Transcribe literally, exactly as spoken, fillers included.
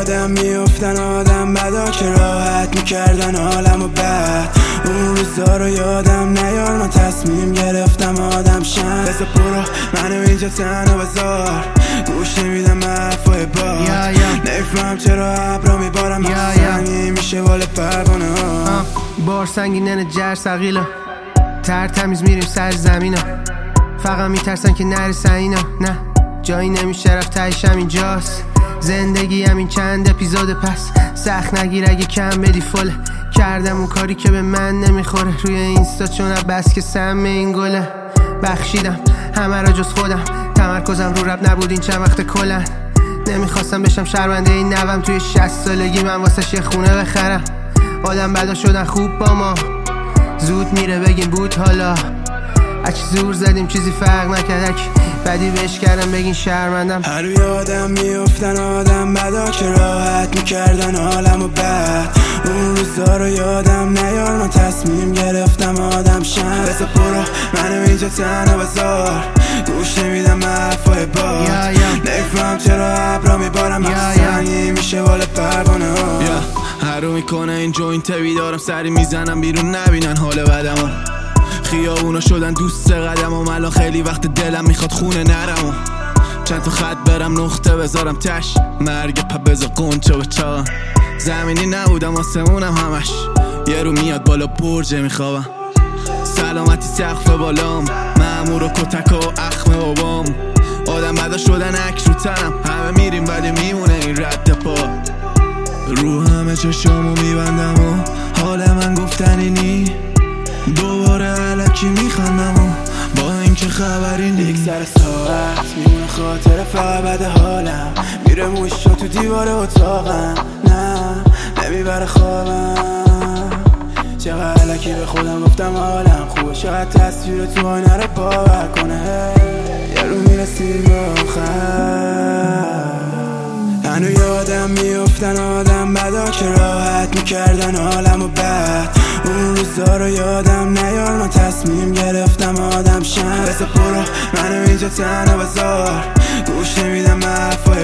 یادم میافتن آدم بدا که راحت میکردن حالمو بد. اون روزا رو یادم نیار، من تصمیم گرفتم آدم شم. بذار برو منو اینجا تنها بذار، گوش نمیدم حرفای باد. نمیفهم چرا ابرا میبارم سنگی میشه والا پروانه ها. بار سنگینه جر سقیلا تر تمیز میریم سر زمینا، فقط میترسن که نرسن اینا. نه جایی نمیشه رفت تایش همینجاست، زندگی همین چند اپیزود پس. سخت نگیر اگه کم بدی فله، کردم اون کاری که به من نمیخوره روی اینستا، چون بس که سم این گله. بخشیدم همه را جز خودم، تمرکزم رو رب نبود این چند وقت کلن. نمیخواستم بشم شرمنده این نوم، توی شصت سالگی من واسه یه خونه بخرم. آدم بدا شدن خوب با ما، زود میره بگیم بود حالا. اچ زور زدیم چیزی فرق نکرد، بدی بهش کردم بگین شرمندم. هر یادم میافتن آدم بدا که راحت میکردن حالمو بد. اون روزا رو یادم نیار، من تصمیم گرفتم آدم شم. بذار برو منو اینجا تنها بذار، گوش نمیدم حرفای باد. نمیفهم چرا ابرا میبارم سنگی میشه والا پروانه ها. هر رو میکنه این جوینت بیدارم، سری میزنم بیرون نبینن حال بدمو. خیابونا شدن دوست قدمم، الان خیلی وقت دلم میخواد خونه نرمو. چند تا خط برم نقطه بذارم تش، مرگ پا بذار قنچه و چا. زمینی نبودم آسمونم همش، یه رو میاد بالا برجه میخوابم. سلامتی سقف بالام، مامور و کتک و اخم بابام. آدم بدا شدن عکس رو تنم، همه میریم ولی میمونه این رد پا. رو همه چشامو میبندم و حال من گفتنی نی. دوباره علکی میخندم و با اینکه خبری نی. یک سر ساعت میمونه خاطر فقط بد حالم، میره موشا تو دیوار اتاقم. نه نمیبره خوابم، چقدر علکی به خودم گفتم حالم خوبه، چقدر تصویر تو آینه رو باور کنه. یه رو میرسیم به آخر، هنو یادم میافتن آدم بدا که راحت میکردن حالمو بد. اون روزا رو یادم نیار، من تصمیم گرفتم آدم شم. بذار برو منو اینجا تنها بذار، گوش نمیدم حرفای